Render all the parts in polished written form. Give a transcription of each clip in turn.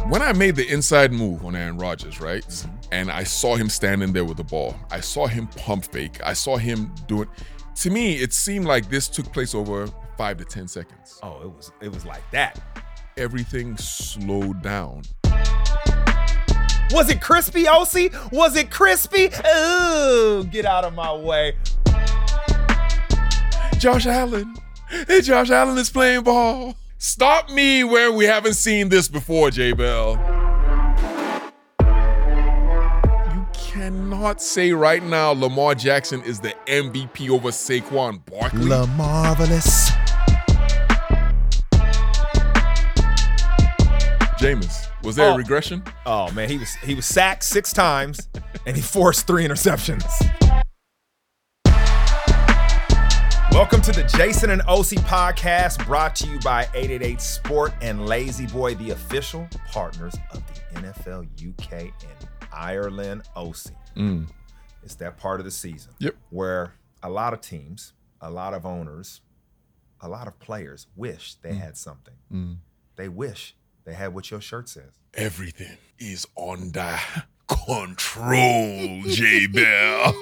When I made the inside move on Aaron Rodgers, right? And I saw him standing there with the ball. I saw him pump fake. I saw him do it. To me, it seemed like this took place over 5 to 10 seconds. Oh, it was like that. Everything slowed down. Was it crispy, OC? Was it crispy? Ooh, get out of my way. Josh Allen. Hey, Josh Allen is playing ball. Stop me where we haven't seen this before, J-Bell. You cannot say right now Lamar Jackson is the MVP over Saquon Barkley. LaMarvelous. Jameis, was there a regression? Oh man, he was sacked 6 times and he forced 3 interceptions. Welcome to the Jason and OC podcast, brought to you by 888 Sport and Lazy Boy, the official partners of the NFL UK and Ireland. OC. It's that part of the season where a lot of teams, a lot of owners, a lot of players wish they had something. They wish they had what your shirt says. Everything is under control, J-Bell.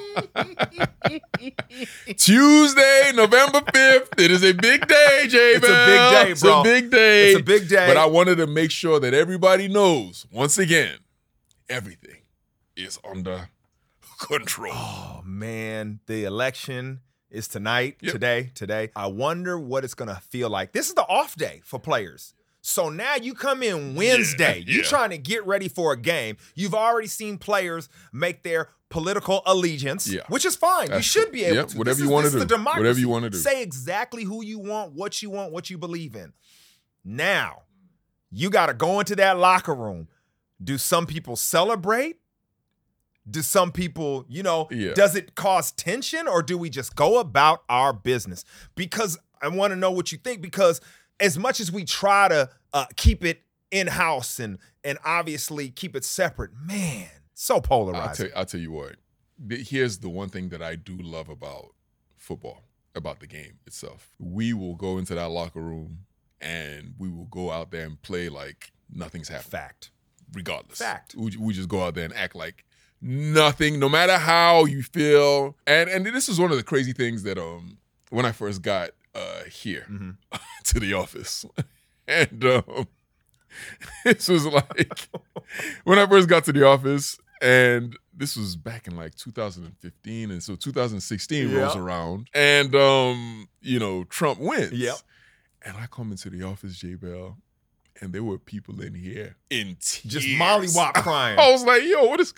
Tuesday, November 5th. It is a big day, J-Bell. It's a big day, bro. It's a big day. It's a big day. But I wanted to make sure that everybody knows, once again, everything is under control. Oh, man. The election is tonight, today. I wonder what it's going to feel like. This is the off day for players. So now you come in Wednesday. You're trying to get ready for a game. You've already seen players make their political allegiance, which is fine. You should be able to. Whatever you want to do. This is the democracy. Whatever you want to do. Say exactly who you want, what you believe in. Now, you got to go into that locker room. Do some people celebrate? Do some people, does it cause tension, or do we just go about our business? Because I want to know what you think, because as much as we try to keep it in-house and obviously keep it separate, man, so polarizing. I'll tell you what. Here's the one thing that I do love about football, about the game itself. We will go into that locker room and we will go out there and play like nothing's happened. Fact. Regardless. Fact. We just go out there and act like nothing, no matter how you feel. And this is one of the crazy things that when I first got here to the office. And this was like when I first got to the office, and this was back in like 2015, and so 2016 rolls around, and Trump wins. Yep. And I come into the office, J-Bell, and there were people in here in tears. Just mollywop crying. I was like, yo, what is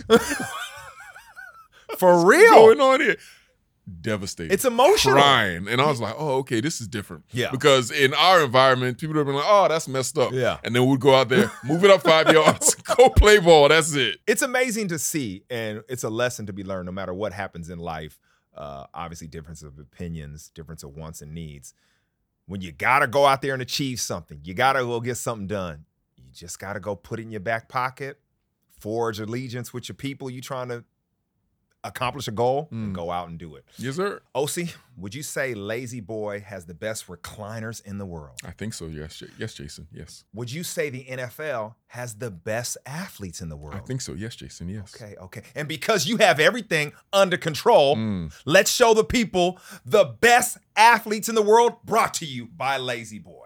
for real going on here? Devastated. It's emotional. Crying. And I was like, oh, okay, this is different. Yeah. Because in our environment, people have been like, oh, that's messed up. Yeah. And then we'd go out there, move it up 5 yards, go play ball. That's it. It's amazing to see, and it's a lesson to be learned no matter what happens in life. Obviously, difference of opinions, difference of wants and needs. When you got to go out there and achieve something, you got to go get something done. You just got to go put it in your back pocket, forge allegiance with your people you trying to accomplish a goal, and go out and do it. Yes, sir. OC, would you say Lazy Boy has the best recliners in the world? I think so, yes. Yes, Jason, yes. Would you say the NFL has the best athletes in the world? I think so, yes, Jason, yes. Okay. And because you have everything under control, let's show the people the best athletes in the world, brought to you by Lazy Boy.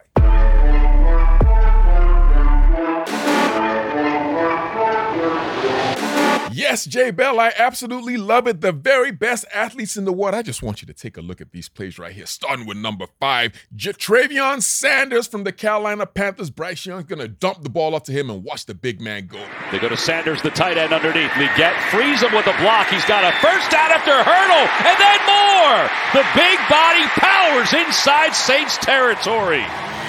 Yes, J-Bell, I absolutely love it. The very best athletes in the world. I just want you to take a look at these plays right here, starting with number 5, Travion Sanders from the Carolina Panthers. Bryce Young's going to dump the ball up to him and watch the big man go. They go to Sanders, the tight end underneath. Leggett frees him with a block. He's got a first down after hurdle, and then more. The big body powers inside Saints territory.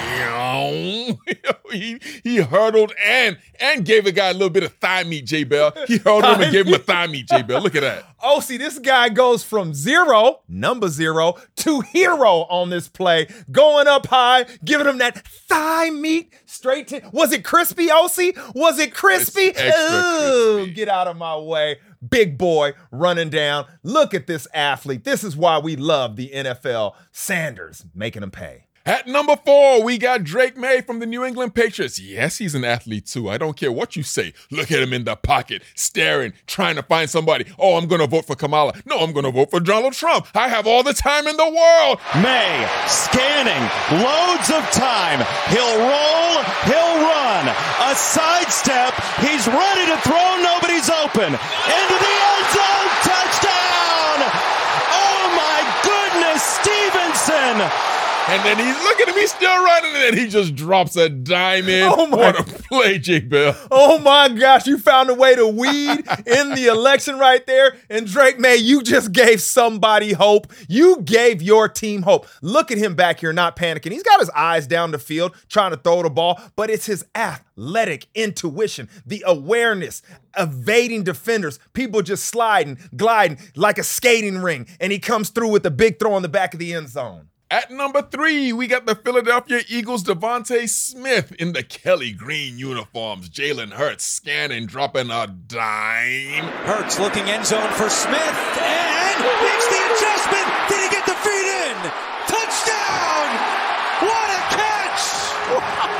He hurdled and gave a guy a little bit of thigh meat, J-Bell. He hurdled him and gave him a thigh meat, J-Bell. Look at that. Oh, see, this guy goes from number 0, to hero on this play. Going up high, giving him that thigh meat straight to... Was it crispy, OC? Was it crispy? It's extra crispy. Get out of my way. Big boy running down. Look at this athlete. This is why we love the NFL. Sanders making him pay. At number 4, we got Drake May from the New England Patriots. Yes, he's an athlete too. I don't care what you say. Look at him in the pocket, staring, trying to find somebody. Oh, I'm going to vote for Kamala. No, I'm going to vote for Donald Trump. I have all the time in the world. May scanning, loads of time. He'll roll, he'll run. A sidestep. He's ready to throw. Nobody's open. Into the end zone. Touchdown. Oh my goodness, Stevenson. And then look at him, he's still running, and then he just drops a dime in. Oh my. What a play, Jake Bell. Oh my gosh, you found a way to weed in the election right there. And Drake May, you just gave somebody hope. You gave your team hope. Look at him back here not panicking. He's got his eyes down the field trying to throw the ball, but it's his athletic intuition, the awareness, evading defenders, people just sliding, gliding like a skating ring, and he comes through with a big throw in the back of the end zone. At number 3, we got the Philadelphia Eagles' Devontae Smith in the Kelly Green uniforms. Jalen Hurts scanning, dropping a dime. Hurts looking end zone for Smith and makes the adjustment. Did he get the feet in? Touchdown! What a catch!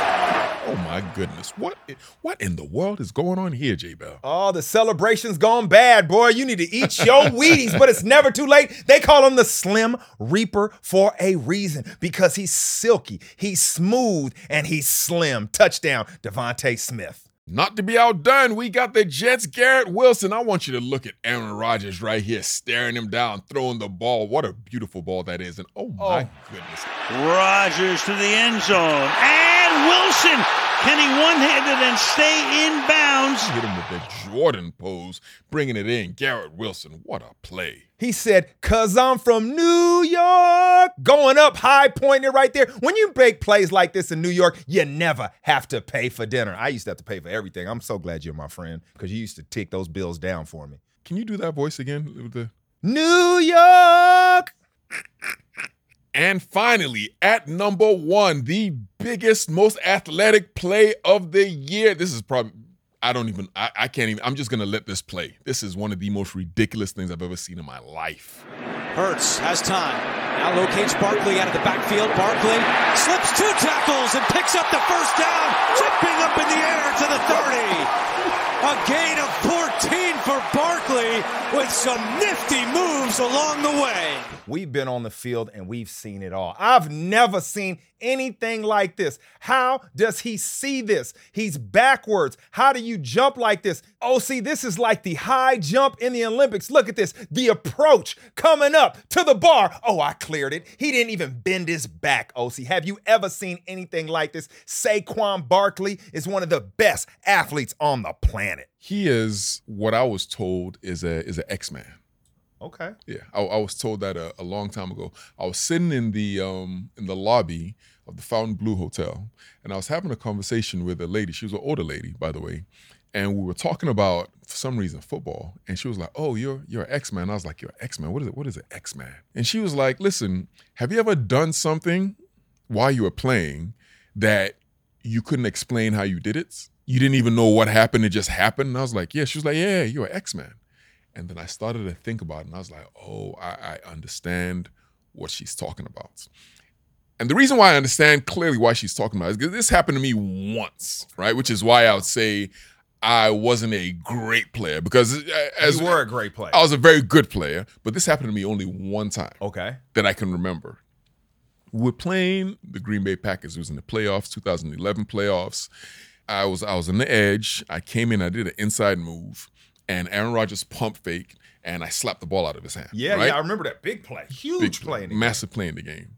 Oh my goodness. What in the world is going on here, J Bell? Oh, the celebration's gone bad, boy. You need to eat your Wheaties, but it's never too late. They call him the Slim Reaper for a reason, because he's silky, he's smooth, and he's slim. Touchdown, Devontae Smith. Not to be outdone, we got the Jets' Garrett Wilson. I want you to look at Aaron Rodgers right here, staring him down, throwing the ball. What a beautiful ball that is. And oh my goodness. Rodgers to the end zone. And Wilson, can he one-handed and stay in bounds? Hit him with the Jordan pose, bringing it in. Garrett Wilson, what a play. He said, "'Cause I'm from New York." Going up high, pointing right there. When you make plays like this in New York, you never have to pay for dinner. I used to have to pay for everything. I'm so glad you're my friend, because you used to take those bills down for me. Can you do that voice again? With the New York. And finally, at number 1, the biggest, most athletic play of the year. This is probably, I can't even, I'm just going to let this play. This is one of the most ridiculous things I've ever seen in my life. Hurts has time. Now locates Barkley out of the backfield. Barkley slips 2 tackles and picks up the first down, jumping up in the air to the 30. A gain of 14 for Barkley with some nifty moves along the way. We've been on the field and we've seen it all. I've never seen anything like this. How does he see this? He's backwards. How do you jump like this? Oh, see, this is like the high jump in the Olympics. Look at this. The approach coming up to the bar. Oh, I cleared it. He didn't even bend his back, OC. Have you ever seen anything like this? Saquon Barkley is one of the best athletes on the planet. He is what I was told is an X-Man. Okay. Yeah, I was told that a long time ago. I was sitting in the lobby of the Fontainebleau Hotel, and I was having a conversation with a lady. She was an older lady, by the way, and we were talking about, for some reason, football. And she was like, "Oh, you're an X-Man." I was like, "You're an X-Man? What is it? What is an X-Man?" And she was like, "Listen, have you ever done something while you were playing that you couldn't explain how you did it? You didn't even know what happened; it just happened?" And I was like, "Yeah." She was like, "Yeah, you're an X-Man." And then I started to think about it, and I was like, oh, I understand what she's talking about. And the reason why I understand clearly why she's talking about it is because this happened to me once, right? Which is why I would say I wasn't a great player, because you were a great player. I was a very good player, but this happened to me only one time. Okay. That I can remember. We were playing the Green Bay Packers. It was in the playoffs, 2011 playoffs. I was on the edge. I came in, I did an inside move, and Aaron Rodgers pump fake, and I slapped the ball out of his hand. Yeah, right? yeah, I remember that big play. Huge play in the game. Massive play in the game.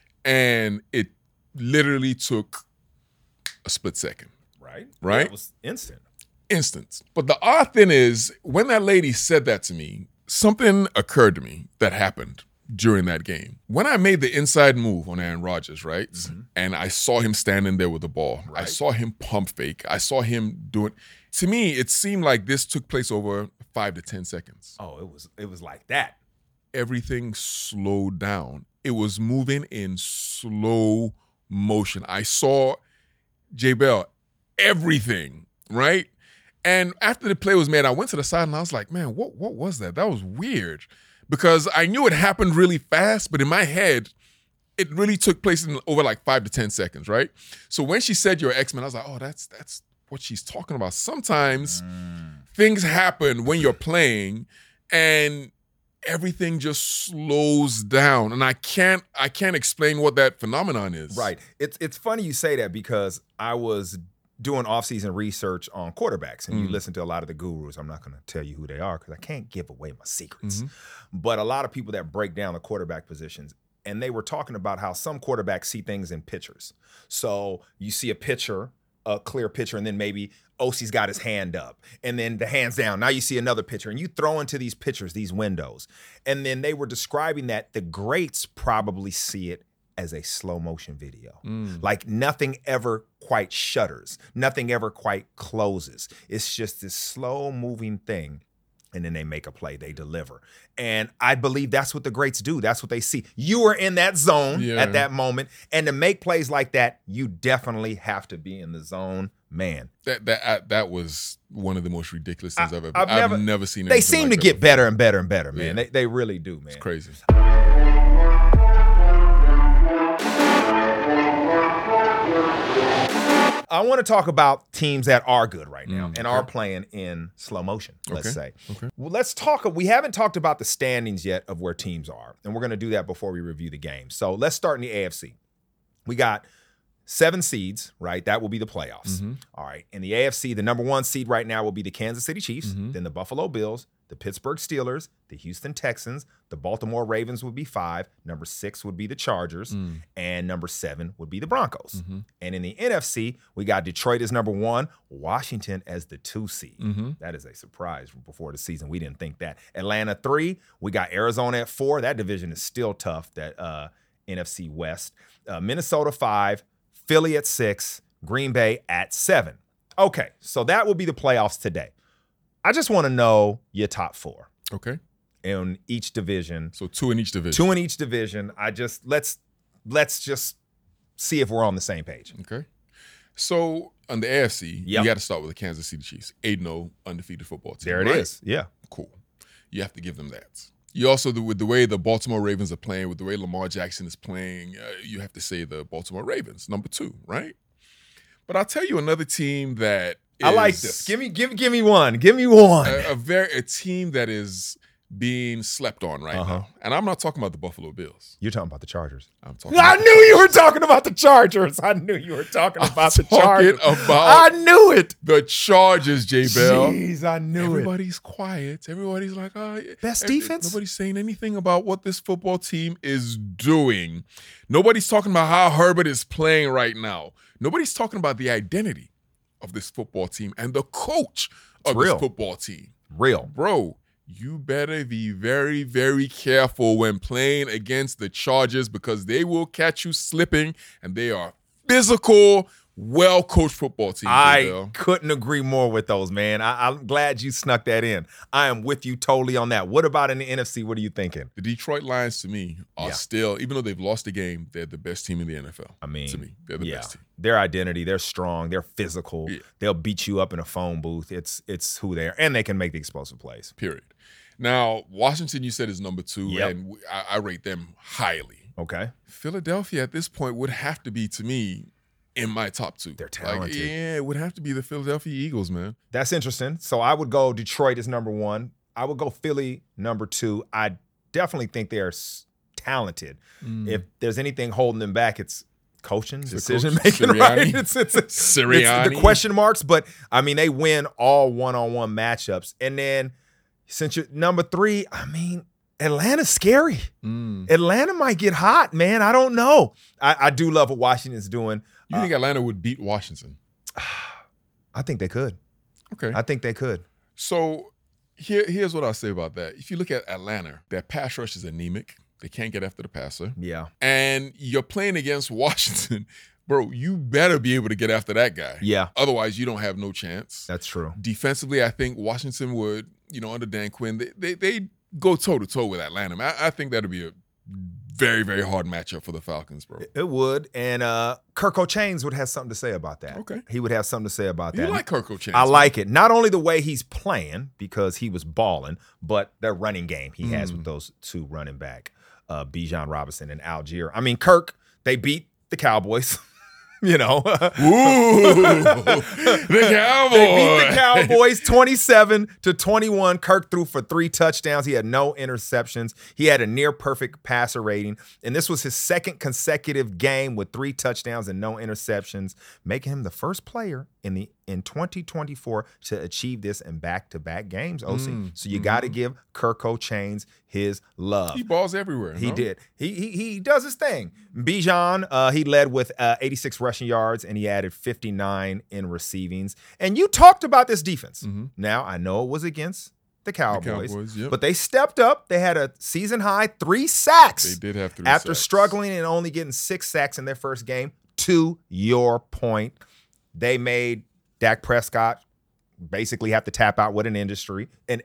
And it literally took a split second. Right? Right? It was instant. Instant. But the odd thing is, when that lady said that to me, something occurred to me that happened during that game. When I made the inside move on Aaron Rodgers, right? Mm-hmm. And I saw him standing there with the ball. Right. I saw him pump fake. I saw him doing. To me, it seemed like this took place over 5 to 10 seconds. Oh, it was like that. Everything slowed down. It was moving in slow motion. I saw, J Bell, everything, right? And after the play was made, I went to the side and I was like, man, what was that? That was weird. Because I knew it happened really fast, but in my head, it really took place in over like 5 to 10 seconds, right? So when she said you're X-Men, I was like, oh, that's what she's talking about. Sometimes things happen when you're playing and everything just slows down. And I can't explain what that phenomenon is. Right. It's funny you say that because I was doing off-season research on quarterbacks, and you listen to a lot of the gurus. I'm not going to tell you who they are because I can't give away my secrets. But a lot of people that break down the quarterback positions, and they were talking about how some quarterbacks see things in pictures. So you see a picture, a clear picture, and then maybe OC's got his hand up, and then the hand's down. Now you see another picture, and you throw into these pictures, these windows. And then they were describing that the greats probably see it as a slow motion video. Like nothing ever quite shutters. Nothing ever quite closes. It's just this slow moving thing. And then they make a play, they deliver. And I believe that's what the greats do. That's what they see. You are in that zone at that moment. And to make plays like that, you definitely have to be in the zone, man. That was one of the most ridiculous things I've never seen. They seem like to get better and better and better, man. Yeah. They really do, man. It's crazy. I want to talk about teams that are good right now and are playing in slow motion, let's say. Okay. Well, let's talk. We haven't talked about the standings yet of where teams are, and we're going to do that before we review the game. So let's start in the AFC. We got 7 seeds, right? That will be the playoffs. All right. In the AFC, the number 1 seed right now will be the Kansas City Chiefs, then the Buffalo Bills, the Pittsburgh Steelers, the Houston Texans, the Baltimore Ravens would be 5, number 6 would be the Chargers, and number 7 would be the Broncos. And in the NFC, we got Detroit as number 1, Washington as the 2 seed. That is a surprise before the season. We didn't think that. Atlanta 3, we got Arizona at 4. That division is still tough, that NFC West. Minnesota 5, Philly at 6, Green Bay at 7. Okay, so that will be the playoffs today. I just want to know your top 4. Okay. In each division. So 2 in each division. 2 in each division. Let's just see if we're on the same page. Okay. So on the AFC, you got to start with the Kansas City Chiefs, 8-0 undefeated football team. There it is. Yeah. Cool. You have to give them that. You also, with the way the Baltimore Ravens are playing, with the way Lamar Jackson is playing, you have to say the Baltimore Ravens, number 2, right? But I'll tell you another team that I like this. Give me one. Give me one. A team that is being slept on right now. And I'm not talking about the Buffalo Bills. You're talking about the Chargers. I knew you were talking about the Chargers. I knew you were talking about the Chargers. I knew it. The Chargers, J. Bell. Jeez, I knew Everybody's quiet. Everybody's like, best defense? Nobody's saying anything about what this football team is doing. Nobody's talking about how Herbert is playing right now. Nobody's talking about the identity of this football team and the coach of this football team. Bro, you better be very, very careful when playing against the Chargers because they will catch you slipping, and they are physical, well-coached football team. I couldn't agree more with those, man. I'm glad you snuck that in. I am with you totally on that. What about in the NFC? What are you thinking? The Detroit Lions, to me, are still, even though they've lost the game, they're the best team in the NFL. I mean, to me, they're the best team. Their identity, they're strong, they're physical. Yeah. They'll beat you up in a phone booth. It's who they are, and they can make the explosive plays. Period. Now, Washington, you said, is number 2, and I rate them highly. Okay. Philadelphia at this point would have to be, to me, in my top 2. They're talented. It would have to be the Philadelphia Eagles, man. That's interesting. So I would go Detroit as number 1. I would go Philly number 2. I definitely think they're talented. If there's anything holding them back, it's coaching, decision making, right? It's the question marks. But I mean, they win all one-on-one matchups. And then since you're number 3, I mean, Atlanta's scary. Atlanta might get hot, man. I don't know. I do love what Washington's doing. You think Atlanta would beat Washington? I think they could. Okay. I think they could. So here's what I'll say about that. If you look at Atlanta, their pass rush is anemic. They can't get after the passer. Yeah. And you're playing against Washington. Bro, you better be able to get after that guy. Yeah. Otherwise, you don't have no chance. That's true. Defensively, I think Washington would, under Dan Quinn, they go toe-to-toe with Atlanta. I think that would be a very, very hard matchup for the Falcons, bro. It would. And Kirk O'Chains would have something to say about that. Okay. He would have something to say about that. You like Kirk O'Chains? I like it. Not only the way he's playing, because he was balling, but the running game he has with those 2 running back. Bijan Robinson and Algier. I mean, Kirk, they beat the Cowboys. You know, Ooh, the Cowboys. They beat the Cowboys 27-21. Kirk threw for 3 touchdowns. He had no interceptions. He had a near perfect passer rating. And this was his second consecutive game with 3 touchdowns and no interceptions, making him the first player in 2024 to achieve this in back-to-back games, OC. So you got to give Kirko Chainz his love. He balls everywhere. He did. He does his thing. Bijan, he led with 86 rushing yards, and he added 59 in receivings. And you talked about this defense. Now, I know it was against the Cowboys, yep. but they stepped up. They had a season-high 3 sacks. They did have 3 after sacks. struggling and only getting 6 sacks in their first game. To your point, they made Dak Prescott basically have to tap out with an injury,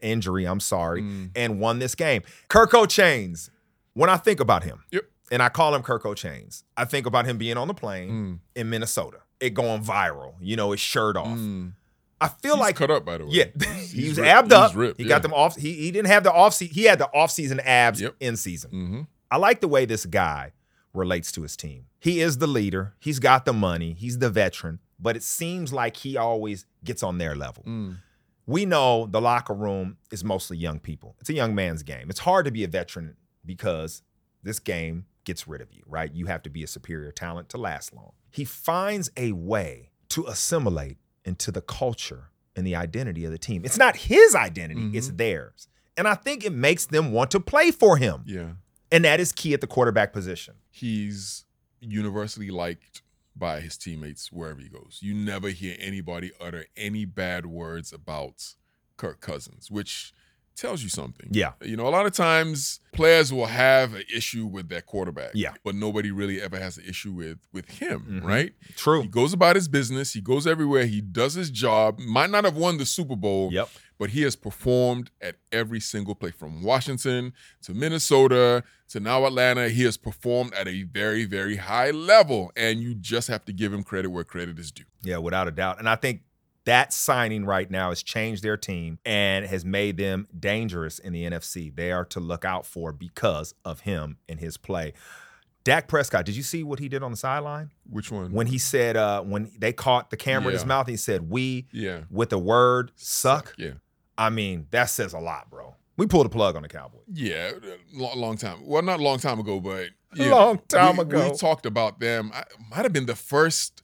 and won this game. Kirko Chainz, when I think about him, and I call him Kirko Chainz, I think about him being on the plane in Minnesota, it going viral, his shirt off. I feel He's cut up, by the way. Yeah, he was ripped. abbed up. He's ripped, he got them off. He didn't have the off-season. He had the off-season abs in season. I like the way this guy relates to his team. He is the leader. He's got the money. He's the veteran. But it seems like he always gets on their level. We know the locker room is mostly young people. It's a young man's game. It's hard to be a veteran because this game gets rid of you, right? You have to be a superior talent to last long. He finds a way to assimilate into the culture and the identity of the team. It's not his identity, it's theirs. And I think it makes them want to play for him. Yeah. And that is key at the quarterback position. He's universally liked by his teammates wherever he goes. You never hear anybody utter any bad words about Kirk Cousins, which tells you something. Yeah. A lot of times players will have an issue with their quarterback. Yeah. But nobody really ever has an issue with him, right? True. He goes about his business. He goes everywhere. He does his job. Might not have won the Super Bowl. Yep. But he has performed at every single play, from Washington to Minnesota to now Atlanta. He has performed at a very, very high level, and you just have to give him credit where credit is due. Yeah, without a doubt. And I think that signing right now has changed their team and has made them dangerous in the NFC. They are to look out for because of him and his play. Dak Prescott, did you see what he did on the sideline? Which one? When he said, when they caught the camera in his mouth, he said, with the word suck. Yeah. I mean, that says a lot, bro. We pulled the plug on the Cowboys. Yeah, long time. Well, not a long time ago, but Long time ago. We talked about them. Might have been the first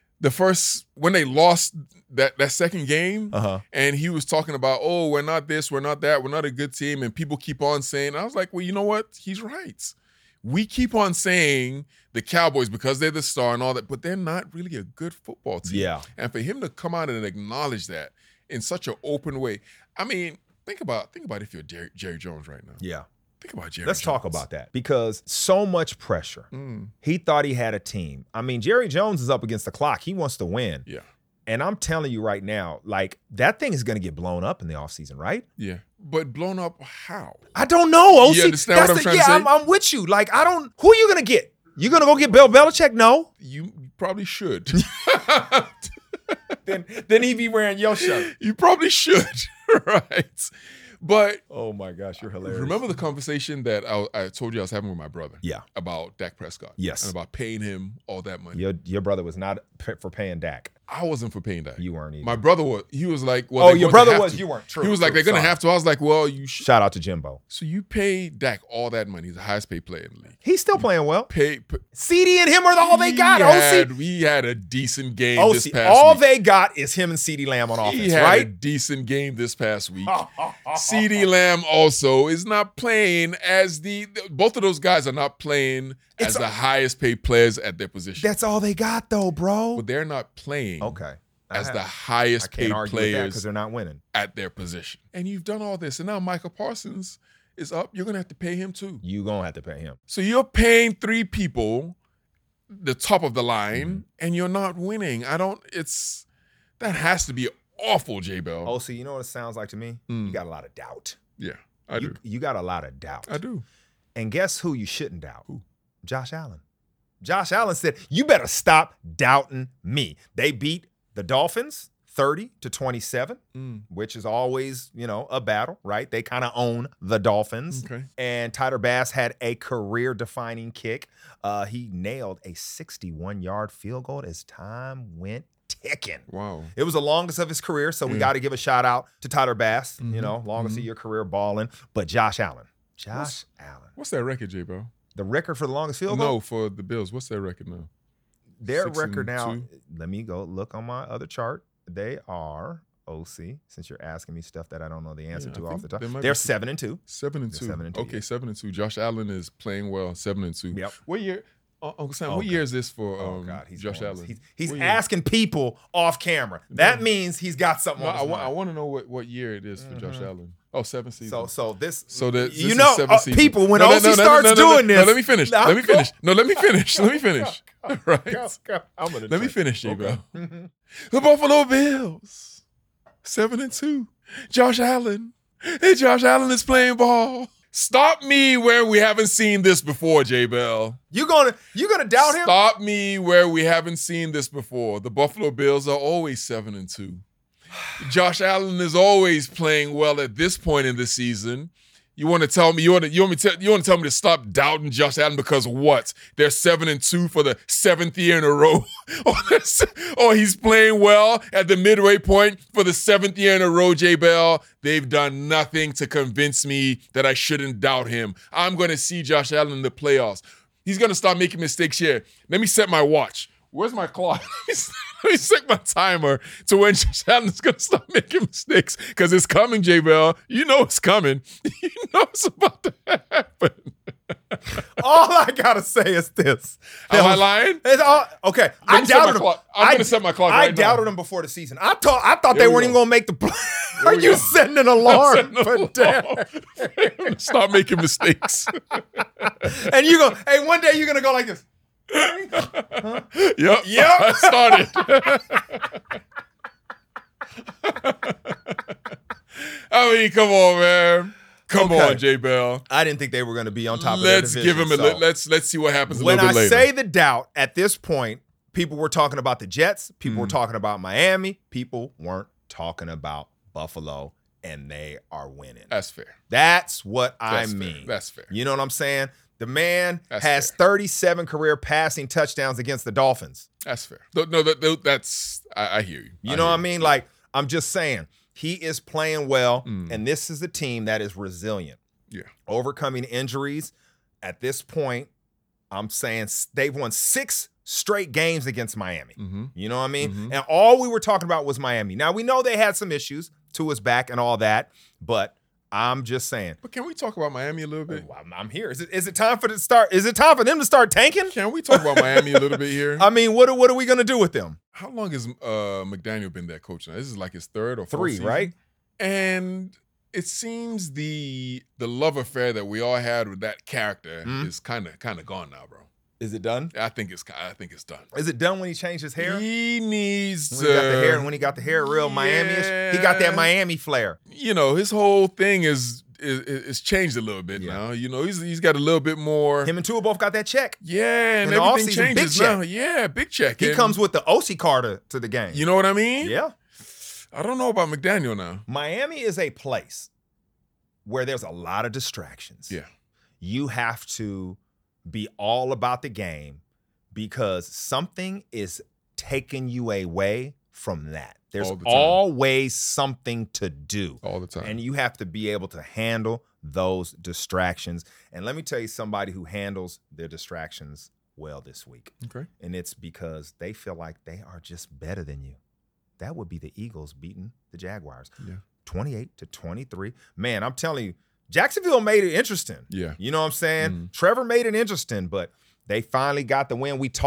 when they lost that second game, and he was talking about, we're not this, we're not that, we're not a good team, and people keep on saying, I was like, well, you know what? He's right. We keep on saying the Cowboys because they're the star and all that, but they're not really a good football team. Yeah. And for him to come out and acknowledge that in such an open way, I mean, think about if you're Jerry Jones right now. Yeah. Think about Jerry Let's Jones. talk about that because so much pressure. He thought he had a team. I mean, Jerry Jones is up against the clock. He wants to win. Yeah. And I'm telling you right now, like, that thing is going to get blown up in the offseason, right? Yeah. But blown up how? I don't know, OC. You understand what I'm trying to say? I'm with you. Like, who are you going to get? You going to go get Bill Belichick? No. You probably should. Then he be wearing your shirt. You probably should, right? But oh my gosh, you're hilarious. Remember the conversation that I told you I was having with my brother? Yeah. About Dak Prescott. Yes. And about paying him all that money. Your brother was not for paying Dak. I wasn't for paying Dak. You weren't either. My brother was. He was like, well, your brother was. You weren't. True. He was like, they're going to have to. I was like, well, you should. Shout out to Jimbo. So you pay Dak all that money. He's the highest paid player in the league. He's still playing well. CD and him are all they got. We had a decent game this past all week. they got is him and CeeDee Lamb on offense, He had right? a decent game this past week. CeeDee Lamb also is not playing as both of those guys are not playing as the highest paid players at their position. That's all they got though, bro. But they're not playing as the highest paid players because they're not winning at their position. And you've done all this, and now Michael Parsons is up. You're gonna have to pay him too. You're gonna have to pay him. So you're paying 3 people the top of the line, and you're not winning. That has to be awful, J-Bell. So you know what it sounds like to me? You got a lot of doubt. Yeah, I do. You got a lot of doubt. I do. And guess who you shouldn't doubt? Who? Josh Allen. Josh Allen said, you better stop doubting me. They beat the Dolphins 30-27, which is always, a battle, right? They kind of own the Dolphins. Okay. And Tyler Bass had a career-defining kick. He nailed a 61-yard field goal as time went ticking. Wow. It was the longest of his career, so we got to give a shout out to Tyler Bass, longest of your career balling. But Josh Allen. What's that record, J-Bell? The record for the longest field goal? No, for the Bills. What's their record now? Their 6-2? record now, let me go look on my other chart. They are, OC, since you're asking me stuff that I don't know the answer to off the top. They're 7-2. 7-2. Okay, 7-2. Josh Allen is playing well, 7-2. Yep. What year? Uncle Sam, what year is this for Josh going, Allen? He's asking people off camera. That means he's got something on his mind. I want to know what year it is for Josh Allen. Oh, 7 seasons. So this is 7 seasons. People, when OC starts doing this. No, let me finish. Let me finish. Let me finish. Right. Let me finish, J-Bell. The Buffalo Bills, 7-2. Josh Allen. Hey, Josh Allen is playing ball. Stop me where we haven't seen this before, J-Bell. You gonna doubt him? Stop me where we haven't seen this before. The Buffalo Bills are always 7-2. Josh Allen is always playing well at this point in the season. You want to tell me you want to tell me to stop doubting Josh Allen because what? They're 7-2 for the 7th year in a row, or he's playing well at the midway point for the 7th year in a row. J-Bell, they've done nothing to convince me that I shouldn't doubt him. I'm going to see Josh Allen in the playoffs. He's going to start making mistakes here. Let me set my watch. Where's my clock? Let me set my timer to when Josh Allen's going to start making mistakes because it's coming, J-Bell. You know it's coming. You know it's about to happen. All I got to say is this. Am I lying? Okay. I doubted him. I'm going to set my clock right now. I doubted him before the season. I thought they weren't even going to make the play. Are you setting an alarm for Dan? Stop making mistakes. And one day you're going to go like this. Huh? Yep. I started. I mean, come on, man. Come on, J-Bell. I didn't think they were going to be on top of their division. Let's see what happens a when little bit later. When I say the doubt, at this point, people were talking about the Jets. People were talking about Miami. People weren't talking about Buffalo, and they are winning. That's fair. That's what I mean. That's fair. You know what I'm saying? The man has 37 career passing touchdowns against the Dolphins. That's fair. No, that's I hear you. You know what I mean? Like, I'm just saying, he is playing well, and this is a team that is resilient. Yeah. Overcoming injuries. At this point, I'm saying they've won 6 straight games against Miami. You know what I mean? And all we were talking about was Miami. Now, we know they had some issues, Tua's back and all that, but I'm just saying. But can we talk about Miami a little bit? I'm here. Is it time for the start? Is it time for them to start tanking? Can we talk about Miami a little bit here? I mean, what are we gonna do with them? How long has McDaniel been that coach now? This is like his 3rd or 4th 3, season, right? And it seems the love affair that we all had with that character is kind of gone now, bro. Is it done? I think it's done. Is it done when he changed his hair? He needs when he got the hair, and when he got the hair real Miami-ish, he got that Miami flair. You know, his whole thing is changed a little bit now. You know, he's got a little bit more. Him and Tua both got that check. Yeah, and everything changes now. Yeah, big check. He comes with the OC card to the game. You know what I mean? Yeah. I don't know about McDaniel now. Miami is a place where there's a lot of distractions. Yeah. You have to be all about the game because something is taking you away from that. There's always something to do. All the time. And you have to be able to handle those distractions. And let me tell you somebody who handles their distractions well this week. Okay. And it's because they feel like they are just better than you. That would be the Eagles beating the Jaguars. Yeah. 28-23. Man, I'm telling you, Jacksonville made it interesting. Yeah. You know what I'm saying? Trevor made it interesting, but they finally got the win. They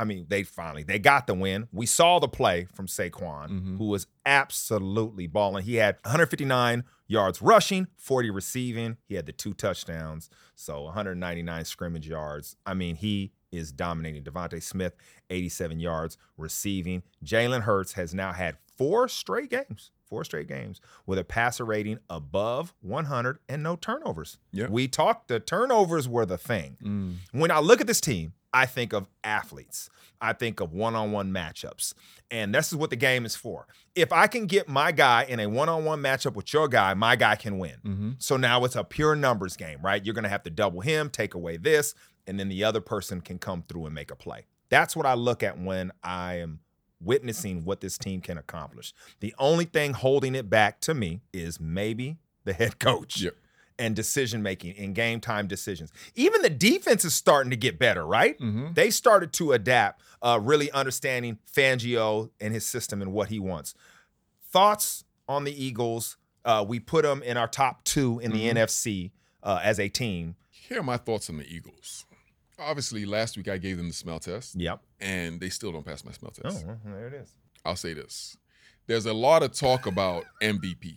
got the win. We saw the play from Saquon, who was absolutely balling. He had 159 yards rushing, 40 receiving. He had the 2 touchdowns, so 199 scrimmage yards. I mean, he is dominating. Devontae Smith, 87 yards receiving. Jalen Hurts has now had 4 straight games with a passer rating above 100 and no turnovers. Yep. We talked, the turnovers were the thing. When I look at this team, I think of athletes. I think of one-on-one matchups. And this is what the game is for. If I can get my guy in a one-on-one matchup with your guy, my guy can win. Mm-hmm. So now it's a pure numbers game, right? You're going to have to double him, take away this, and then the other person can come through and make a play. That's what I look at when I am witnessing what this team can accomplish. The only thing holding it back to me is maybe the head coach. Yep. And decision-making in game time decisions. Even the defense is starting to get better, right? Mm-hmm. They started to adapt, really understanding Fangio and his system and what he wants. Thoughts on the Eagles? We put them in our top 2 in the NFC as a team. Here are my thoughts on the Eagles. Obviously, last week I gave them the smell test. Yep. And they still don't pass my smell test. Oh, well, there it is. I'll say this. There's a lot of talk about MVP.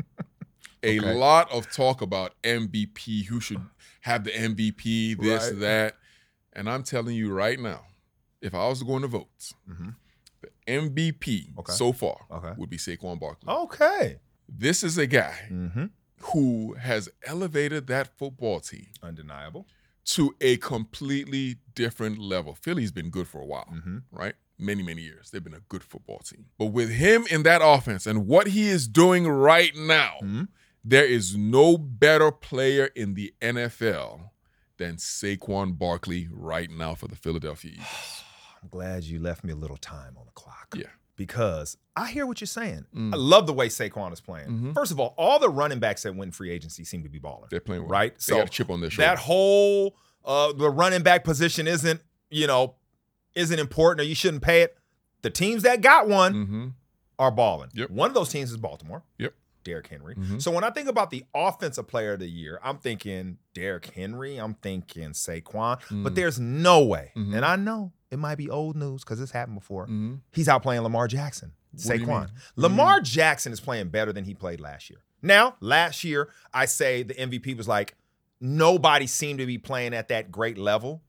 A Okay. lot of talk about MVP, who should have the MVP, this, Right. that. And I'm telling you right now, if I was going to vote, the MVP so far would be Saquon Barkley. Okay. This is a guy Mm-hmm. who has elevated that football team Undeniable. to a completely different level. Philly's been good for a while, Mm-hmm. right? Many, many years. They've been a good football team. But with him in that offense and what he is doing right now, there is no better player in the NFL than Saquon Barkley right now for the Philadelphia Eagles. I'm glad you left me a little time on the clock. Yeah. Because I hear what you're saying. I love the way Saquon is playing. First of all the running backs that win free agency seem to be balling. They're playing well. Right? They got a chip on their shoulder. That whole the running back position isn't important, or you shouldn't pay it. The teams that got one are balling. Yep. One of those teams is Baltimore. Yep. Derrick Henry. So when I think about the offensive player of the year, I'm thinking Derrick Henry, I'm thinking Saquon, but there's no way, and I know it might be old news because it's happened before, he's outplaying Lamar Jackson. What do you Saquon. mean? Lamar Jackson is playing better than he played last year. Now, last year, I say the MVP was like, nobody seemed to be playing at that great level.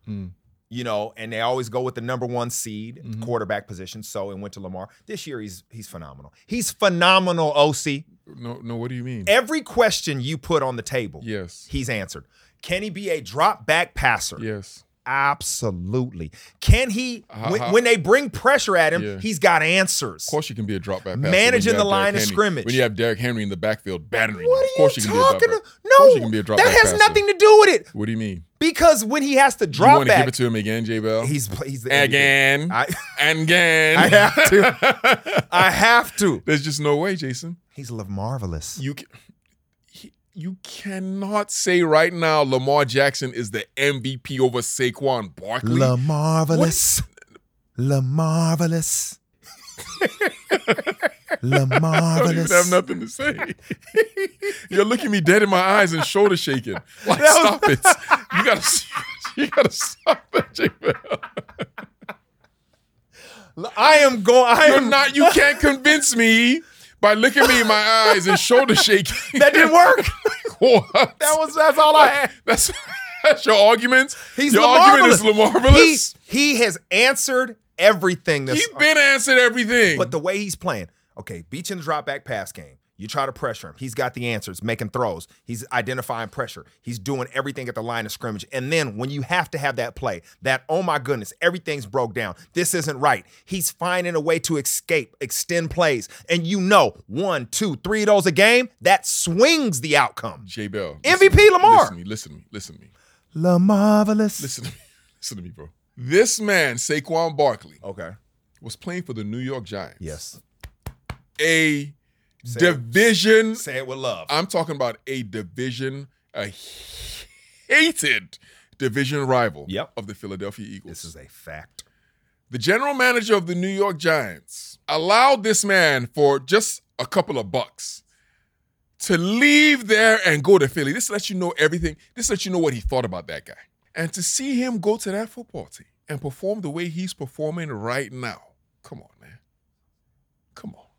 And they always go with the number 1 seed, quarterback position. So it went to Lamar. This year, he's phenomenal. He's phenomenal, OC. No, what do you mean? Every question you put on the table, Yes. he's answered. Can he be a drop back passer? Yes. Absolutely. Can he, How- when they bring pressure at him, Yeah. he's got answers. Of course you can be a drop back passer. Managing when you the have line Derrick of Henry. scrimmage. When you have Derrick Henry in the backfield battering What you. Of course are you you can be a drop talking back. about? Of course you can No, be a drop that back has passer. nothing to do with it. What do you mean? Because when he has to You drop want to back, give it to him again, J Bell? he's the Again. And again. I have to. I have to. There's just no way, Jason. He's marvelous. You cannot say right now Lamar Jackson is the MVP over Saquon Barkley. Marvelous. Marvelous. I don't even have nothing to say. You're looking me dead in my eyes and shoulder shaking. Like, stop it. You gotta stop that, J Bell. You can't convince me by looking me in my eyes and shoulder shaking. That didn't work. What? That's all I had. That's your argument? He's your argument is LaMarvelous? He has answered everything. He's been answered everything. But the way he's playing, okay, beach in the drop back pass game. You try to pressure him. He's got the answers, making throws. He's identifying pressure. He's doing everything at the line of scrimmage. And then when you have to have that play, that, oh my goodness, everything's broke down. This isn't right. He's finding a way to extend plays. And 1, 2, 3 of those a game, that swings the outcome. J Bell. MVP Lamar. Listen to me. Marvelous. Listen to me, bro. This man, Saquon Barkley, Okay. was playing for the New York Giants. Yes. Division. Say it with love. I'm talking about a hated division rival of the Philadelphia Eagles. This is a fact. The general manager of the New York Giants allowed this man for just a couple of bucks to leave there and go to Philly. This lets you know everything. This lets you know what he thought about that guy. And to see him go to that football team and perform the way he's performing right now. Come on, man. Come on.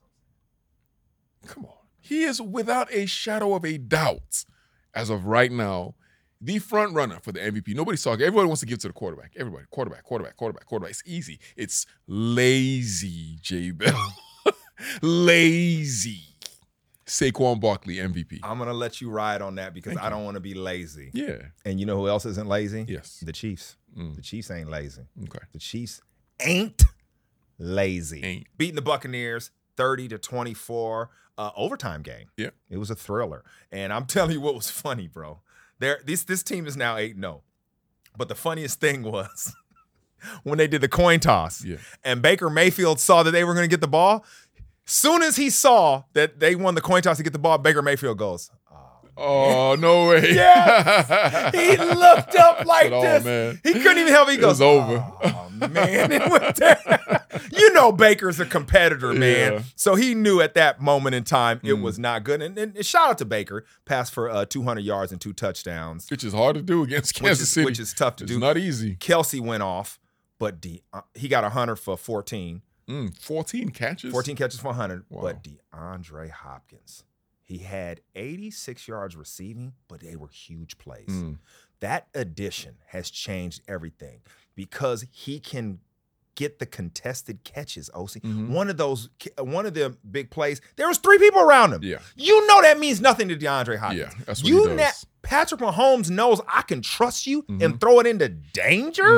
He is without a shadow of a doubt, as of right now, the front runner for the MVP. Nobody's talking. Everybody wants to give it to the quarterback. Everybody, quarterback. It's easy. It's lazy, J Bell. Lazy. Saquon Barkley, MVP. I'm going to let you ride on that because Thank I you. don't want to be lazy. Yeah. And you know who else isn't lazy? Yes. The Chiefs. The Chiefs ain't lazy. Okay. The Chiefs ain't lazy. Ain't. Beating the Buccaneers 30-24, overtime game. Yeah. It was a thriller. And I'm telling you what was funny, bro. This team is now 8-0. But the funniest thing was when they did the coin toss and Baker Mayfield saw that they were going to get the ball. Soon as he saw that they won the coin toss to get the ball, Baker Mayfield goes, oh, no way. yes. He looked up like Oh, this. man. He couldn't even help it. He goes, It's over. Oh, man. It went down. You know Baker's a competitor, man. Yeah. So he knew at that moment in time it was not good. And shout out to Baker. Passed for 200 yards and 2 touchdowns. Which is hard to do against Kansas City. Which is tough to do. It's not easy. Kelsey went off, but he got 100 for 14. 14 catches? 14 catches for 100. Wow. But DeAndre Hopkins, he had 86 yards receiving, but they were huge plays. That addition has changed everything because he can get the contested catches, OC. One of the big plays, there was 3 people around him. Yeah. You know that means nothing to DeAndre Hopkins. Yeah, that's what he does. Patrick Mahomes knows I can trust you and throw it into danger,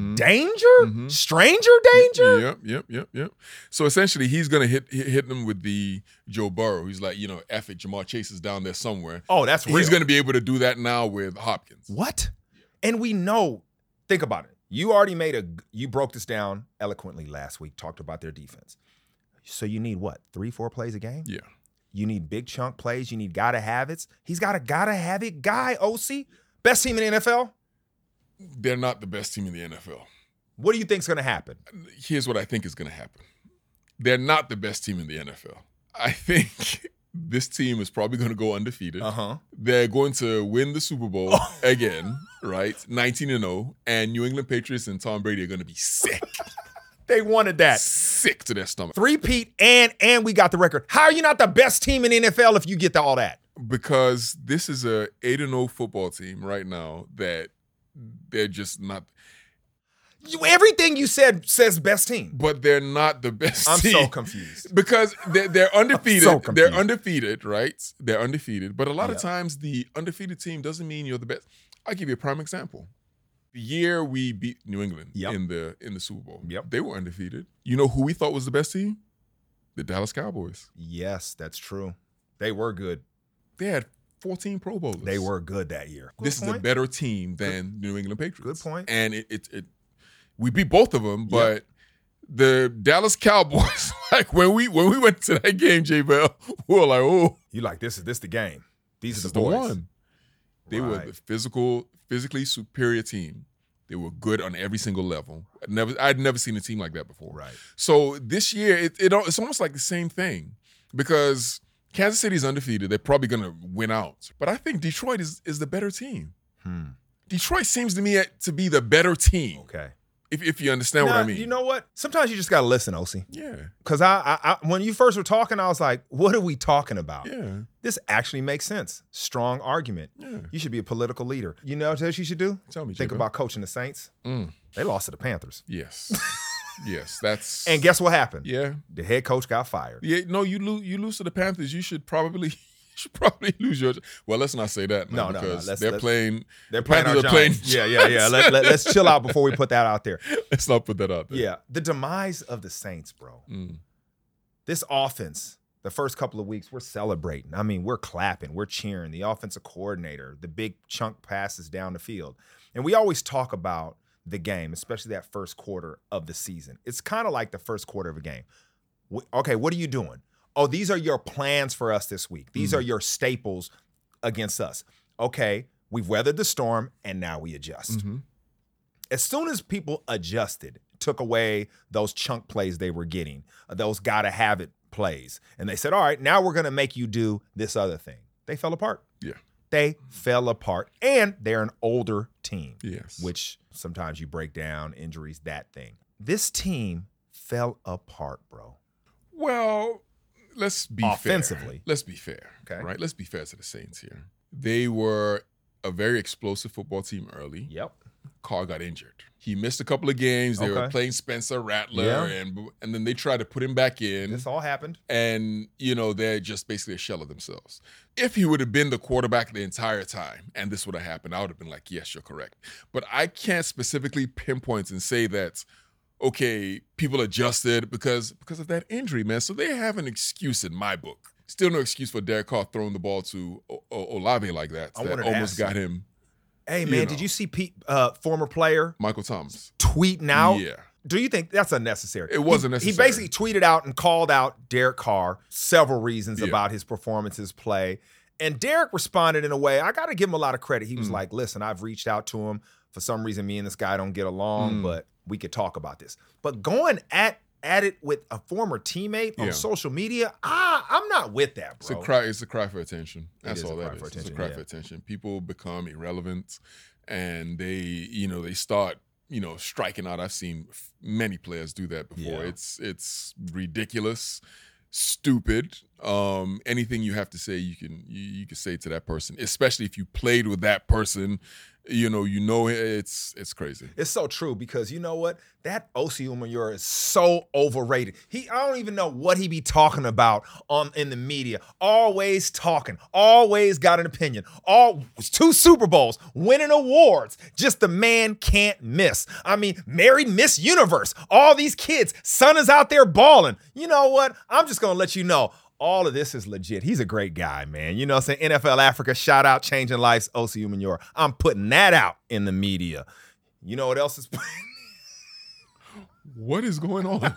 stranger danger. Yep. So essentially, he's going to hit them with the Joe Burrow. He's like, F it, Jamar Chase is down there somewhere. Oh, that's real. He's going to be able to do that now with Hopkins. What? And we know, think about it. You already you broke this down eloquently last week, talked about their defense. So you need what, 3-4 plays a game? Yeah. You need big chunk plays. You need gotta have it. He's got a gotta have it guy, OC. Best team in the NFL? They're not the best team in the NFL. What do you think's gonna happen? Here's what I think is going to happen. They're not the best team in the NFL. I think this team is probably going to go undefeated. They're going to win the Super Bowl again, right? 19-0, and New England Patriots and Tom Brady are going to be sick. They wanted that. Sick to their stomach. 3-peat and we got the record. How are you not the best team in the NFL if you get all that? Because this is a 8-0 football team right now that they're just not. Everything you said says best team. But they're not the best team. I'm so confused. Because they're undefeated. I'm so confused. They're undefeated, right? They're undefeated. But a lot of times the undefeated team doesn't mean you're the best. I'll give you a prime example. The year we beat New England in the Super Bowl, they were undefeated. You know who we thought was the best team? The Dallas Cowboys. Yes, that's true. They were good. They had 14 Pro Bowlers. They were good that year. This is a better team than New England Patriots. Good point. And we beat both of them, but the Dallas Cowboys, like when we went to that game, J Bell, we were like, oh, you like this the game. These are the boys. one. They were the physically superior team. They were good on every single level. I'd never seen a team like that before. Right. So this year, it's almost like the same thing because Kansas City's undefeated. They're probably going to win out. But I think Detroit is the better team. Detroit seems to me to be the better team. Okay. If you understand what I mean. You know what? Sometimes you just got to listen, OC. Yeah. Because I when you first were talking, I was like, what are we talking about? Yeah. This actually makes sense. Strong argument. Yeah. You should be a political leader. You know what else you should do? Tell me, Think Jacob. about coaching the Saints. They lost to the Panthers. Yes. Yes, that's. And guess what happened? Yeah. The head coach got fired. Yeah, no, you lose to the Panthers. You should probably lose your. Well, let's not say that now because they're playing. They're playing our Giants. Yeah. Let's chill out before we put that out there. Let's not put that out there. Yeah, the demise of the Saints, bro. This offense, the first couple of weeks, we're celebrating. I mean, we're clapping, we're cheering. The offensive coordinator, the big chunk passes down the field, and we always talk about the game, especially that first quarter of the season. It's kind of like the first quarter of a game. Okay, what are you doing? Oh, these are your plans for us this week. These are your staples against us. Okay, we've weathered the storm, and now we adjust. As soon as people adjusted, took away those chunk plays they were getting, those gotta have it plays, and they said, all right, now we're going to make you do this other thing. They fell apart. Yeah. They fell apart, and they're an older team. Yes. Which sometimes you break down, injuries, that thing. This team fell apart, bro. Well, let's be offensively. Fair. Let's be fair. Okay. Right? Let's be fair to the Saints here. They were a very explosive football team early. Yep. Carr got injured. He missed a couple of games. They were Okay. playing Spencer Rattler, Yeah. and then they tried to put him back in. This all happened. And, they're just basically a shell of themselves. If he would have been the quarterback the entire time and this would have happened, I would have been like, yes, you're correct. But I can't specifically pinpoint and say that, okay, people adjusted because of that injury, man. So they have an excuse in my book. Still no excuse for Derek Carr throwing the ball to Olave like that. I That wanted to almost ask got you. him. Hey, man, did you see former player Michael Thomas. tweeting out? Yeah. Do you think that's unnecessary? It wasn't He necessary. basically tweeted out and called out Derek Carr several reasons Yeah. about his performance, his play. And Derek responded in a way, I got to give him a lot of credit. He Mm. was like, listen, I've reached out to him. For some reason, me and this guy don't get along, but we could talk about this. But going at it with a former teammate on Yeah. social media, I'm not with that, It's a bro. cry for attention. That's is a all cry that for is. It's a attention, cry yeah. for attention. People become irrelevant and they start, striking out. I've seen many players do that before. Yeah. It's ridiculous, stupid. Anything you have to say, you can say to that person, especially if you played with that person. It's crazy. It's so true because you know what? That Osi Umenyiora is so overrated. I don't even know what he be talking about in the media. Always talking, always got an opinion. 2 Super Bowls, winning awards. Just the man can't miss. I mean, married Miss Universe. All these kids, son is out there balling. You know what? I'm just gonna let you know. All of this is legit. He's a great guy, man. You know what I'm saying? NFL Africa, shout out, changing lives, Osi Umenyiora. I'm putting that out in the media. You know what else is What is going on?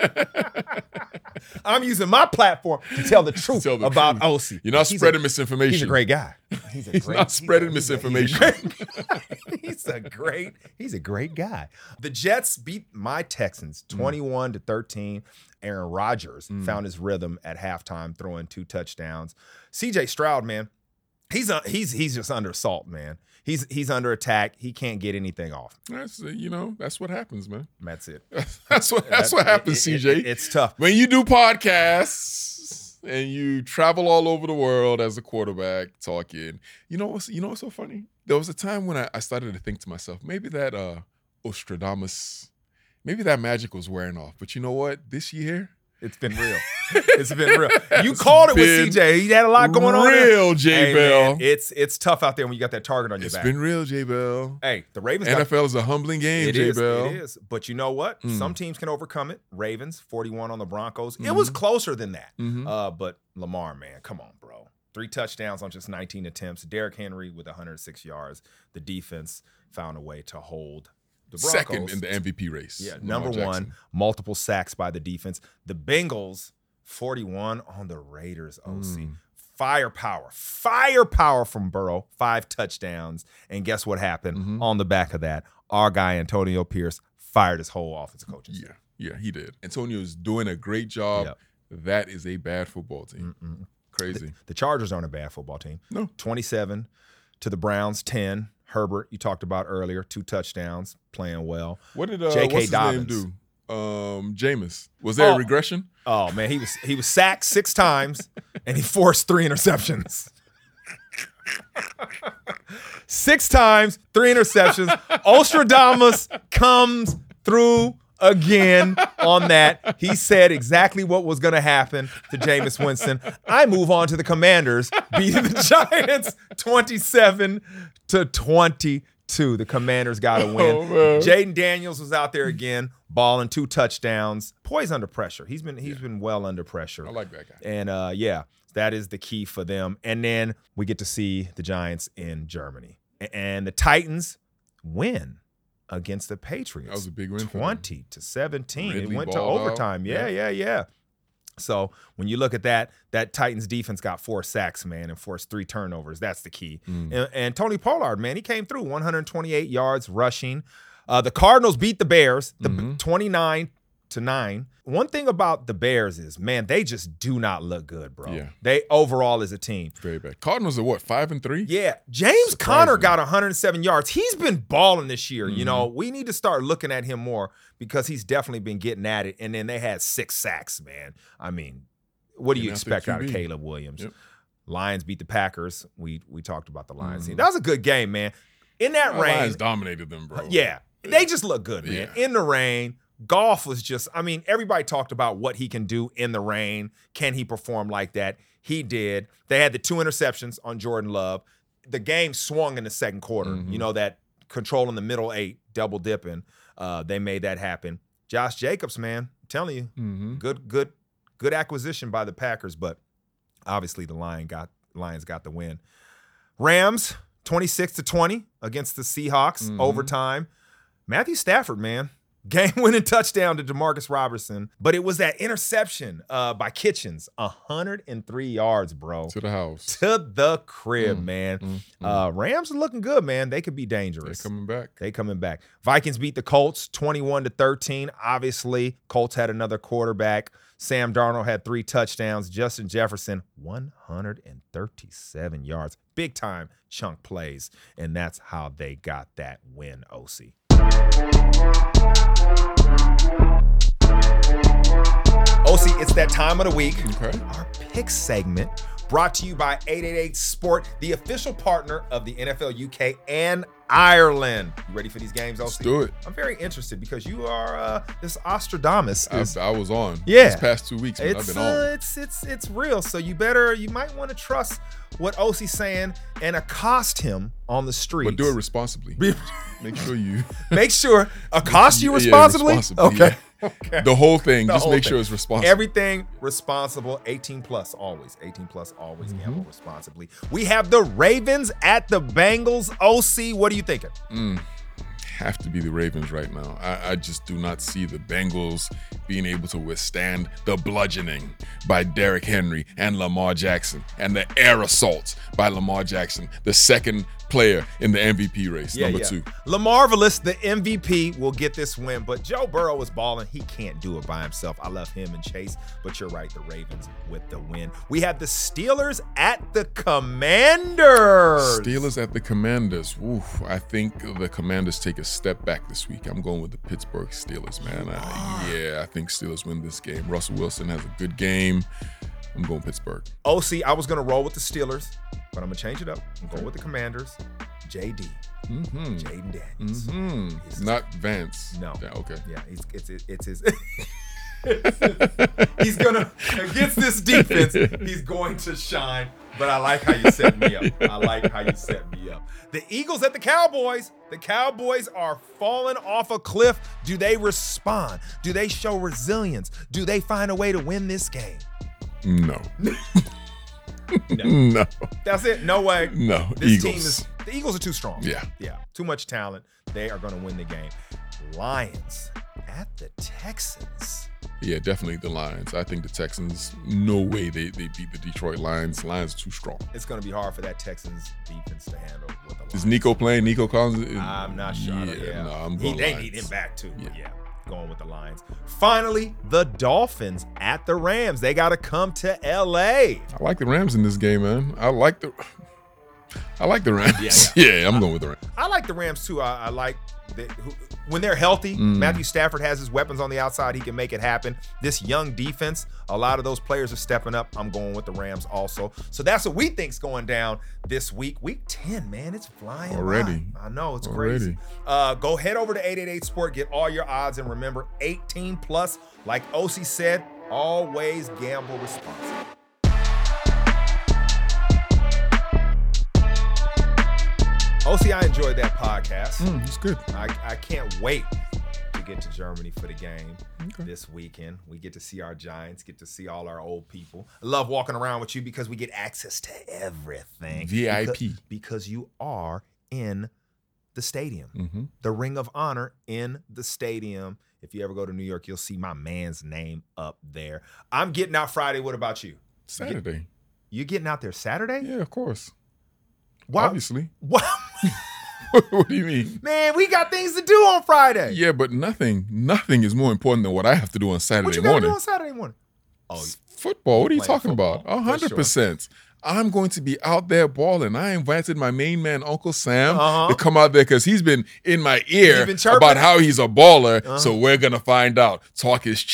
I'm using my platform to tell the truth Tell the about truth. Osi. You're not He's spreading misinformation. He's a great guy. He's not spreading misinformation. He's a great guy. The Jets beat my Texans 21-13. Aaron Rodgers found his rhythm at halftime, throwing 2 touchdowns. CJ Stroud, man, he's just under assault, man. He's under attack. He can't get anything off. That's what happens, man. That's it. That's what happens, CJ. It's tough. When you do podcasts and you travel all over the world as a quarterback talking, you know what's so funny? There was a time when I started to think to myself, maybe that Ostradamus, maybe that magic was wearing off. But you know what? This year, It's been real. It's been real. You called it with CJ. He had a lot going on there. Real, J Bell. Man, it's tough out there when you got that target on your It's back. been real, J Bell. Hey, the Ravens NFL is a humbling game, It J is. Bell. It is. But you know what? Some teams can overcome it. Ravens, 41 on the Broncos. It was closer than that. But Lamar, man, come on, bro. 3 touchdowns on just 19 attempts. Derrick Henry with 106 yards. The defense found a way to hold the Broncos. Second in the MVP race. Yeah, Lamar number Jackson. 1, multiple sacks by the defense. The Bengals, 41 on the Raiders, OC. Firepower from Burrow, 5 touchdowns. And guess what happened on the back of that? Our guy, Antonio Pierce, fired his whole offensive coaching staff. Yeah, he did. Antonio's doing a great job. Yep. That is a bad football team. Crazy. The Chargers aren't a bad football team. No. 27 to the Browns, 10. Herbert, you talked about earlier, 2 touchdowns, playing well. What did J.K. what's his Dobbins. name do? Jameis. Was there a regression? Oh man, he was sacked 6 times and he forced 3 interceptions. 6 times, 3 interceptions. Ostradamus comes through again on that. He said exactly what was going to happen to Jameis Winston. I move on to the Commanders, beating the Giants 27-22. The Commanders got a win. Jaden Daniels was out there again, balling 2 touchdowns. Poised under pressure. He's been well under pressure. I like that guy. And that is the key for them. And then we get to see the Giants in Germany. And the Titans win against the Patriots. That was a big win for them. 20-17. Ridley It went to balled out. overtime. Yeah. So when you look at that Titans defense got 4 sacks, man, and forced 3 turnovers. That's the key. And Tony Pollard, man, he came through 128 yards rushing. The Cardinals beat the Bears 29-9. One thing about the Bears is, man, they just do not look good, bro. Yeah. They overall as a team. Very bad. Cardinals are what, 5-3? Yeah, James Conner Surprising. got 107 yards. He's been balling this year. You know, we need to start looking at him more because he's definitely been getting at it. And then they had 6 sacks, man. I mean, what do you And that's expect their out of QB. Caleb Williams? Yep. Lions beat the Packers. We talked about the Lions team. That was a good game, man. In that rain. Lions dominated them, bro. Yeah. They just look good, man. Yeah. In the rain. Goff was just, I mean, everybody talked about what he can do in the rain. Can he perform like that? He did. They had the 2 interceptions on Jordan Love. The game swung in the second quarter. Mm-hmm. You know, that controlling the middle 8, double dipping. They made that happen. Josh Jacobs, man, I'm telling you, Mm-hmm. good acquisition by the Packers, but obviously the Lions got the win. Rams, 26-20 against the Seahawks, Mm-hmm. overtime. Matthew Stafford, man. Game-winning touchdown to Demarcus Robertson, but it was that interception by Kitchens, 103 yards, bro. To the house. To the crib, man. Rams are looking good, man. They could be dangerous. They're coming back. Vikings beat the Colts 21-13. Obviously, Colts had another quarterback. Sam Darnold had 3 touchdowns. Justin Jefferson, 137 yards. Big time chunk plays. And that's how they got that win, OC. OC, it's that time of the week. Okay. Our pick segment brought to you by 888 Sport, the official partner of the NFL UK and Ireland. You ready for these games, OC? Let's do it. I'm very interested because you are this Ostradamus. I was on. Yeah. These past 2 weeks, man, I've been on. It's real. So you might want to trust what OC's saying and accost him on the street. But do it responsibly. Make sure you accost you Yeah, responsibly. responsibly, Okay. yeah. The whole thing. The Just whole make thing. sure it's responsible. Everything responsible. 18 plus always. 18 plus always. Mm-hmm. Gamble responsibly. We have the Ravens at the Bengals. OC, what are you thinking? Have to be the Ravens right now. I just do not see the Bengals being able to withstand the bludgeoning by Derrick Henry and Lamar Jackson and the air assaults by Lamar Jackson, the second player in the MVP race, number 2. Lamarvelous, the MVP, will get this win, but Joe Burrow is balling. He can't do it by himself. I love him and Chase, but you're right, the Ravens with the win. We have the Steelers at the Commanders. Steelers at the Commanders. Oof, I think the Commanders take a step back this week. I'm going with the Pittsburgh Steelers, man. I think Steelers win this game. Russell Wilson has a good game. I'm going Pittsburgh. OC, I was going to roll with the Steelers, but I'm going to change it up. I'm going with the Commanders. JD. Jaden Daniels. Not Vance. No. Yeah, okay. Yeah, it's his. He's gonna against this defense. He's going to shine. But I like how you set me up. The Eagles at the Cowboys. The Cowboys are falling off a cliff. Do they respond? Do they show resilience? Do they find a way to win this game? No. No. That's it. No way. No. This Eagles. the Eagles are too strong. Yeah. Too much talent. They are going to win the game. Lions at the Texans. Yeah, definitely the Lions. I think the Texans, no way they beat the Detroit Lions. Lions are too strong. It's going to be hard for that Texans defense to handle with the Lions. Is Nico playing? Nico Collins? I'm not sure. No, I'm going They Lions. need him back too. But yeah, going with the Lions. Finally, the Dolphins at the Rams. They got to come to L.A. I like the Rams in this game, man. I like the Rams. Yeah, I'm going with the Rams. I like the Rams too. I like when they're healthy. Matthew Stafford has his weapons on the outside. He can make it happen. This young defense, a lot of those players are stepping up. I'm going with the Rams also. So that's what we think's going down this week. Week 10, man, it's flying Already. by. I know, it's crazy. Go head over to 888 Sport, get all your odds, and remember, 18 plus. Like OC said, always gamble responsibly. OC, I enjoyed that podcast. It's good. I can't wait to get to Germany for the game this weekend. We get to see our Giants, get to see all our old people. I love walking around with you because we get access to everything. VIP. Because you are in the stadium. The Ring of Honor in the stadium. If you ever go to New York, you'll see my man's name up there. I'm getting out Friday. What about you? Saturday. You getting out there Saturday? Yeah, of course. Wow. Obviously. Wow. What do you mean? Man, we got things to do on Friday. Yeah, but nothing is more important than what I have to do on Saturday What you got to morning. do on Saturday morning? Oh, Football. What are you playing talking about? football, for 100%. I'm going to be out there balling. I invited my main man, Uncle Sam, to come out there because he's been in my ear been chirping? about how he's a baller. So we're going to find out. Talk is cheap.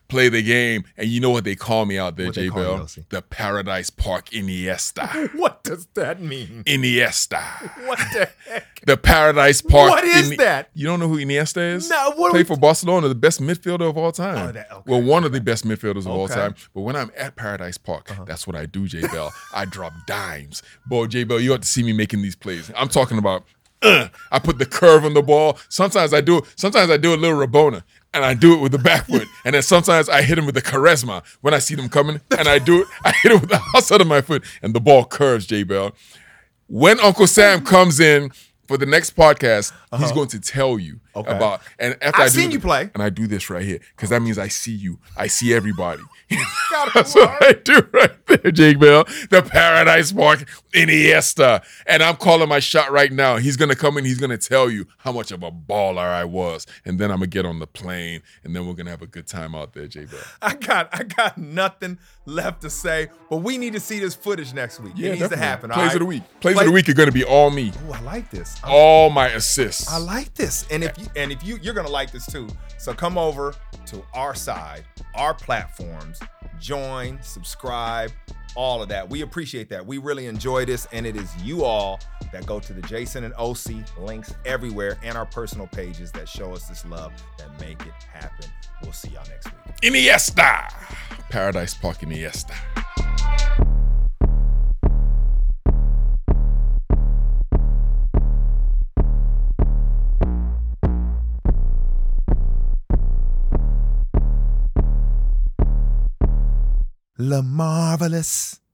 play the game, and you know what they call me out there, What they call you, J-Bell? LC? The Paradise Park Iniesta. What does that mean? Iniesta. What the heck? The Paradise Park. What is that? You don't know who Iniesta is? No, what Played for Barcelona, the best midfielder of all time. Oh, okay. Well, one of the best midfielders of all Okay. time. But when I'm at Paradise Park, that's what I do, J-Bell. I drop dimes. Boy, J-Bell, you ought to see me making these plays. I'm talking about, I put the curve on the ball. Sometimes I do a little Rabona, and I do it with the back foot. And then sometimes I hit him with the charisma when I see them coming, and I hit it with the outside of my foot, and the ball curves, J-Bell. When Uncle Sam comes in for the next podcast, he's going to tell you about. And after I've seen you play. and I do this right here because that means I see you. I see everybody. That's what I do right there, Jake Bell. The Paradise Park Iniesta. And I'm calling my shot right now. He's going to come in. He's going to tell you how much of a baller I was. And then I'm going to get on the plane. And then we're going to have a good time out there, Jake Bell. I got nothing left to say, but we need to see this footage next week. Yeah, it needs to definitely. happen. Plays of the week. Plays of the week are going to be all me. Ooh, I like this. All my assists. I like this. And if you're gonna like this too. So come over to our side, our platforms, join, subscribe, all of that. We appreciate that. We really enjoy this, and it is you all that go to the Jason and OC links everywhere and our personal pages that show us this love, that make it happen. We'll see y'all next week. Iniesta. Paradise Park Iniesta. La Marvelous.